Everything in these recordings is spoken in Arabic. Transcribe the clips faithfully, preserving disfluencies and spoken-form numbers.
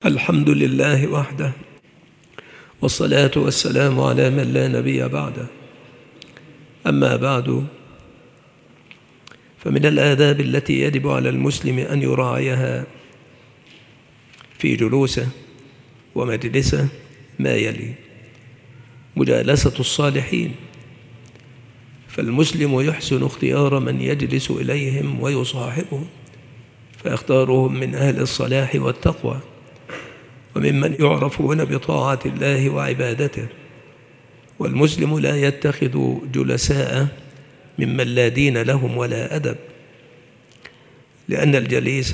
الحمد لله وحده، والصلاة والسلام على من لا نبي بعده. أما بعد، فمن الآداب التي يجب على المسلم أن يراعيها في جلوسه ومجلسه ما يلي: مجالسة الصالحين، فالمسلم يحسن اختيار من يجلس إليهم ويصاحبهم، فيختارهم من أهل الصلاح والتقوى وممن يعرفون بطاعة الله وعبادته. والمسلم لا يتخذ جلساء ممن لا دين لهم ولا أدب، لأن الجليس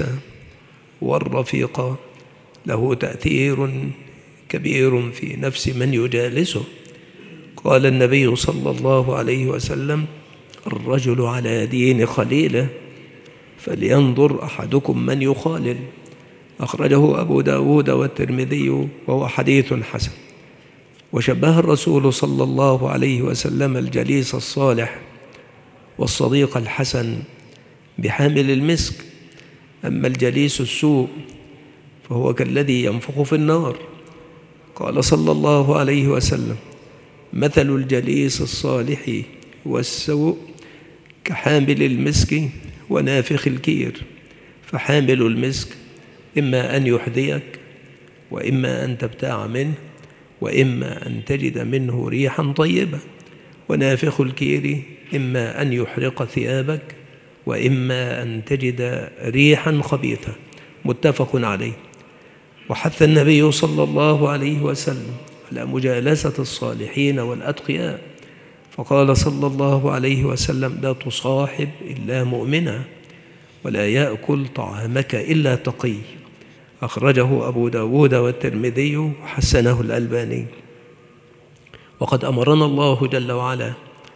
والرفيق له تأثير كبير في نفس من يجالسه. قال النبي صلى الله عليه وسلم: الرجل على دين خليله، فلينظر أحدكم من يخالل. أخرجه أبو داود والترمذي وهو حديث حسن. وشبه الرسول صلى الله عليه وسلم الجليس الصالح والصديق الحسن بحامل المسك، أما الجليس السوء فهو كالذي ينفخ في النار. قال صلى الله عليه وسلم: مثل الجليس الصالح والسوء كحامل المسك ونافخ الكير، فحامل المسك إما أن يحذيك، وإما أن تبتاع منه، وإما أن تجد منه ريحا طيبة، ونافخ الكير إما أن يحرق ثيابك، وإما أن تجد ريحا خبيثة. متفق عليه. وحث النبي صلى الله عليه وسلم على مجالسة الصالحين والأتقياء، فقال صلى الله عليه وسلم: لا تصاحب إلا مؤمنا، ولا يأكل طعامك إلا تقي. أخرجه أبو داود والترمذي وحسنه الألباني. وقد أمرنا الله جل وعلا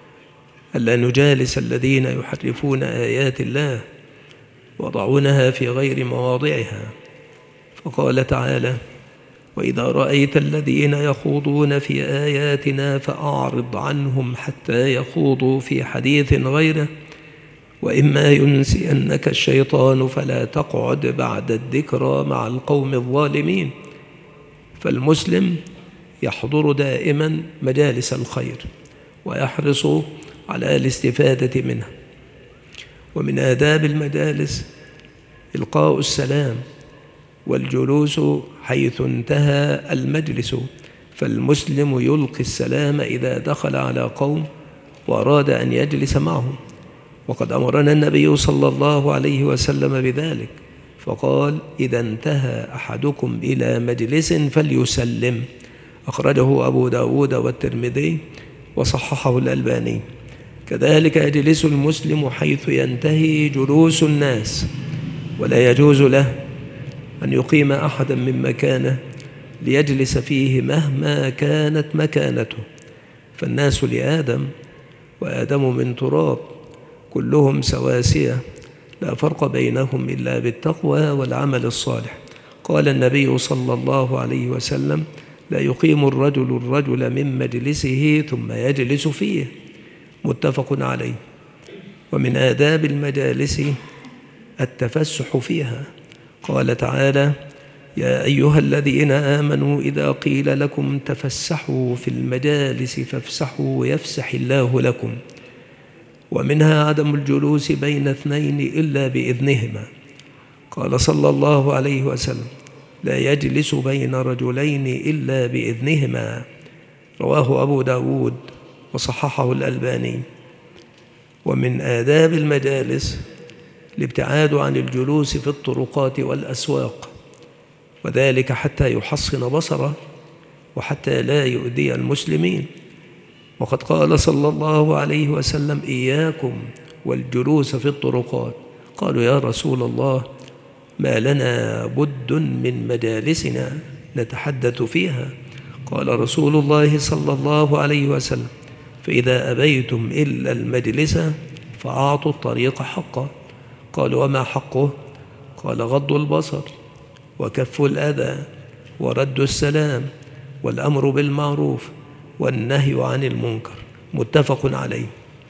ألا نجالس الذين يحرفون آيات الله ويضعونها في غير مواضعها، فقال تعالى: وإذا رأيت الذين يخوضون في آياتنا فأعرض عنهم حتى يخوضوا في حديث غيره، وإما ينسينك الشيطان فلا تقعد بعد الذكرى مع القوم الظالمين. فالمسلم يحضر دائما مجالس الخير ويحرص على الاستفادة منها. ومن آداب المجالس إلقاء السلام والجلوس حيث انتهى المجلس، فالمسلم يلقي السلام إذا دخل على قوم وأراد أن يجلس معهم. وقد أمرنا النبي صلى الله عليه وسلم بذلك، فقال: إذا انتهى أحدكم إلى مجلس فليسلم. أخرجه أبو داود والترمذي وصححه الألباني. كذلك يجلس المسلم حيث ينتهي جلوس الناس، ولا يجوز له أن يقيم أحدا من مكانه ليجلس فيه مهما كانت مكانته، فالناس لآدم وآدم من تراب، كلهم سواسية، لا فرق بينهم إلا بالتقوى والعمل الصالح. قال النبي صلى الله عليه وسلم: لا يقيم الرجل الرجل من مجلسه ثم يجلس فيه. متفق عليه. ومن آداب المجالس التفسح فيها. قال تعالى: يا أيها الذين آمنوا إذا قيل لكم تفسحوا في المجالس فافسحوا يفسح الله لكم. ومنها عدم الجلوس بين اثنين إلا بإذنهما. قال صلى الله عليه وسلم: لا يجلس بين رجلين إلا بإذنهما. رواه أبو داود وصححه الألباني. ومن آداب المجالس الابتعاد عن الجلوس في الطرقات والأسواق، وذلك حتى يحصن بصره وحتى لا يؤذي المسلمين. وقد قال صلى الله عليه وسلم: إياكم والجلوس في الطرقات. قالوا: يا رسول الله، ما لنا بد من مجالسنا نتحدث فيها. قال رسول الله صلى الله عليه وسلم: فإذا أبيتم إلا المجلس فأعطوا الطريق حقه. قالوا: وما حقه؟ قال: غض البصر، وكف الأذى، ورد السلام، والأمر بالمعروف، والنهي عن المنكر. متفق عليه.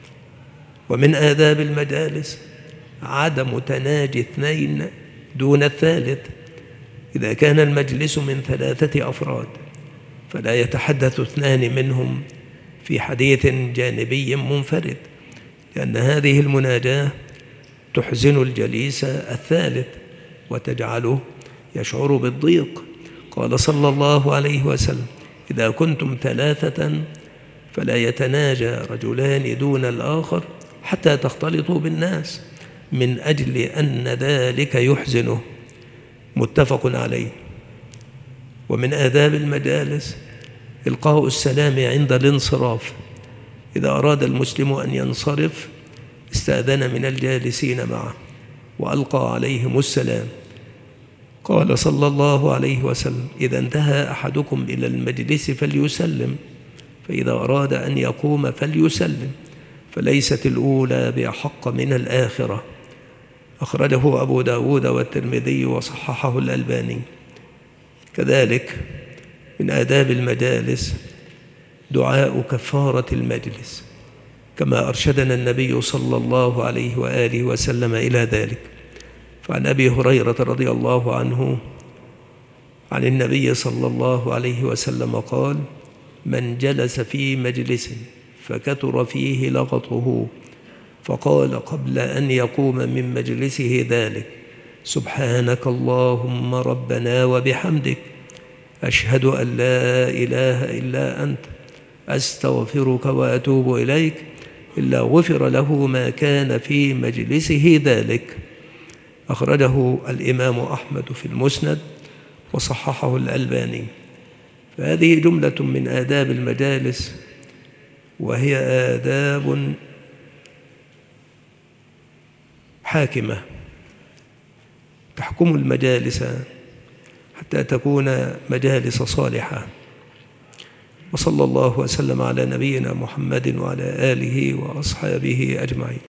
ومن آداب المجالس عدم تناجي اثنين دون الثالث، إذا كان المجلس من ثلاثة أفراد فلا يتحدث اثنان منهم في حديث جانبي منفرد، لأن هذه المناجاة تحزن الجليس الثالث وتجعله يشعر بالضيق. قال صلى الله عليه وسلم: إذا كنتم ثلاثة فلا يتناجى رجلان دون الآخر حتى تختلطوا بالناس، من أجل أن ذلك يحزنه. متفق عليه. ومن آداب المجالس إلقاء السلام عند الانصراف. إذا أراد المسلم أن ينصرف استأذن من الجالسين معه وألقى عليهم السلام. قال صلى الله عليه وسلم: إذا انتهى أحدكم إلى المجلس فليسلم، فإذا أراد أن يقوم فليسلم، فليست الأولى بأحق من الآخرة. أخرجه أبو داود والترمذي وصححه الألباني. كذلك من آداب المجالس دعاء كفارة المجلس، كما أرشدنا النبي صلى الله عليه وآله وسلم إلى ذلك. فعن أبي هريرة رضي الله عنه عن النبي صلى الله عليه وسلم قال: من جلس في مجلس فكثر فيه لغطه فقال قبل أن يقوم من مجلسه ذلك: سبحانك اللهم ربنا وبحمدك، أشهد أن لا إله إلا أنت، أستغفرك وأتوب إليك، إلا غفر له ما كان في مجلسه ذلك. أخرجه الإمام أحمد في المسند وصححه الألباني. فهذه جملة من آداب المجالس، وهي آداب حاكمة تحكم المجالس حتى تكون مجالس صالحة. وصلى الله وسلم على نبينا محمد وعلى آله وأصحابه أجمعين.